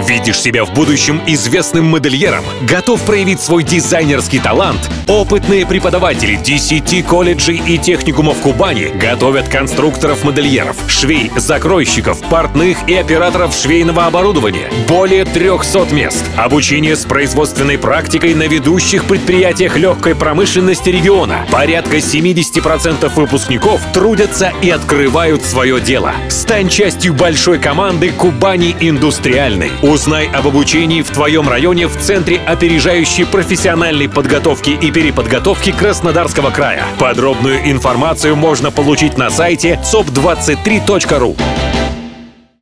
Видишь себя в будущем известным модельером? Готов проявить свой дизайнерский талант? Опытные преподаватели 10 колледжей и техникумов Кубани готовят конструкторов-модельеров, швей, закройщиков, портных и операторов швейного оборудования. Более 300 мест. Обучение с производственной практикой на ведущих предприятиях легкой промышленности региона. Порядка 70% выпускников трудятся и открывают свое дело. Стань частью большой команды «Кубани Индустриальный». Узнай об обучении в твоем районе в Центре опережающей профессиональной подготовки и переподготовки Краснодарского края. Подробную информацию можно получить на сайте top23.ru.